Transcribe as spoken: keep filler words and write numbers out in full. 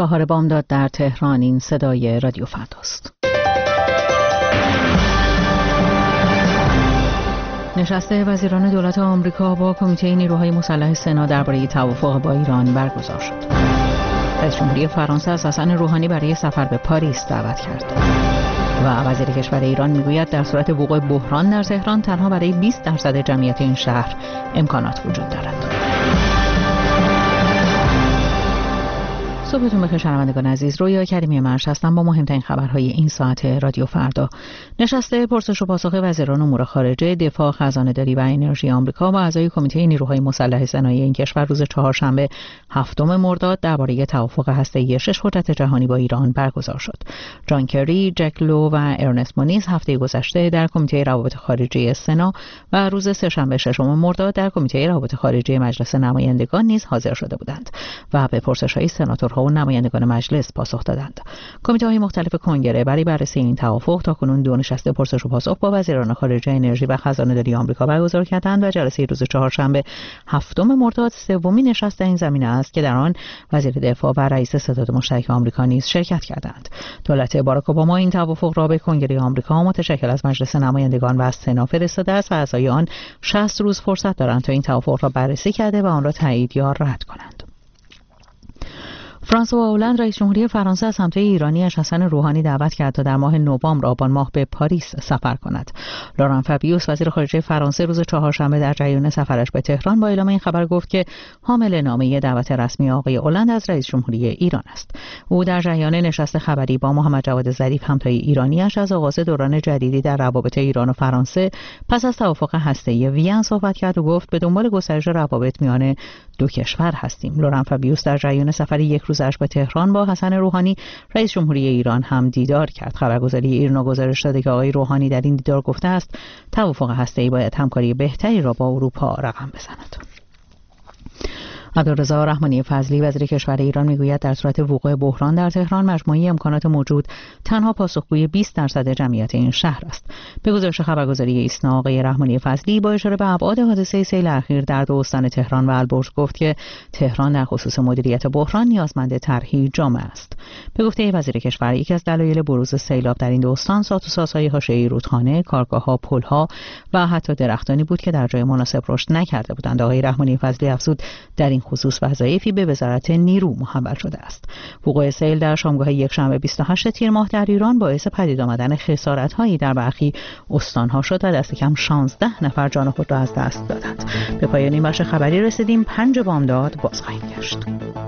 چهار بامداد در تهران. این صدای رادیو فرداست. نشست وزیران دولت آمریکا با کمیته نیروهای مسلح سنا درباره توافق با ایران برگزار شد. رئیس جمهوری فرانسه از حسن روحانی برای سفر به پاریس دعوت کرد. و وزیر کشور ایران میگوید در صورت وقوع بحران در تهران تنها برای بیست درصد جمعیت این شهر امکانات وجود دارد. صبحتون بخیر شنوندگان عزیز. رویا کریمی مرش هستم با مهمترین خبرهای این ساعت رادیو فردا. نشست پرسش و پاسخ وزیران امور خارجه، دفاع، خزانه‌داری و انرژی آمریکا با اعضای کمیته نیروهای مسلح سنایی این کشور روز چهارشنبه هفتم مرداد درباره توافق هسته‌ای شش قدرت جهانی با ایران برگزار شد. جان کری، جک لو و ارنست مونیز هفته گذشته در کمیته روابط خارجه سنا و روز سه‌شنبه ششم مرداد در کمیته روابط خارجه مجلس نمایندگان نیز حاضر شده بودند و به پرسش‌های سناتورها و نمایندگان مجلس پاسخ دادند. کمیته‌های مختلف کنگره برای بررسی این توافق تاکنون دو نشست پرسش و پاسخ با وزیران خارجه، انرژی و خزانه‌داری آمریکا برگزار کردند و جلسه روز چهارشنبه هفتم مرداد سومین نشست این زمینه است که در آن وزیر دفاع و رئیس ستاد مشترک آمریکا نیز شرکت کردند. دولت باراک اوباما این توافق را به کنگره آمریکا متشکل از مجلس نمایندگان و سنا فرستاده است و اعضای آن شصت روز فرصت دارند تا این توافق را بررسی کرده و آن را تایید یا رد کنند. فرانسوا هولند رئیس جمهوری فرانسه از همتای ایرانی‌اش حسن روحانی دعوت کرد تا در ماه نوامبر آبان ماه به پاریس سفر کند. لوران فابیوس وزیر خارجه فرانسه روز چهارشنبه در جریان سفرش به تهران با اعلام این خبر گفت که حامل نامه دعوت رسمی آقای هولند از رئیس جمهوری ایران است. او در جریان نشست خبری با محمد جواد ظریف همتای ایرانی‌اش از آغاز دوران جدیدی در روابط ایران و فرانسه پس از توافق هسته‌ای وین صحبت کرد و گفت به دنبال گسترش روابط میان دو کشور هستیم. لوران فابیوس در جریان سفر یک روزش به تهران با حسن روحانی رئیس جمهوری ایران هم دیدار کرد. خبرگزاری ایرنا گزارش داده که آقای روحانی در این دیدار گفته است توافق هسته‌ای باید همکاری بهتری را با اروپا رقم بزند. عبدالرضا رحمانی فضلی وزیر کشور ایران میگوید در صورت وقوع بحران در تهران مجموعه امکانات موجود تنها پاسخگوی بیست درصد جمعیت این شهر است. به گزارش خبرگزاری ایسنا آقای رحمانی فضلی با اشاره به ابعاد حادثه سیل اخیر در دو استان تهران و البرز گفت که تهران در خصوص مدیریت بحران نیازمند طرحی جامع است. به گفته وزیر کشور یکی از دلایل بروز سیلاب در این دو استان ساخت و سازهای حاشیه‌ای رودخانه، کارگاه‌ها، پل‌ها و حتی درختانی بود که در جای مناسب رشد نکرده بودند. آقای رحمانی فضلی افزود در این خصوص وظایفی به وزارت نیرو محول شده است. وقوع سیل در شامگاه یکشنبه بیست و هشتم تیر ماه در ایران باعث پدید آمدن خسارت‌هایی در برخی استان‌ها شد و دست کم شانزده نفر جان خود را از دست دادند. به پایان این بخش خبری رسیدیم. پنج بامداد باز خواهیم گشت.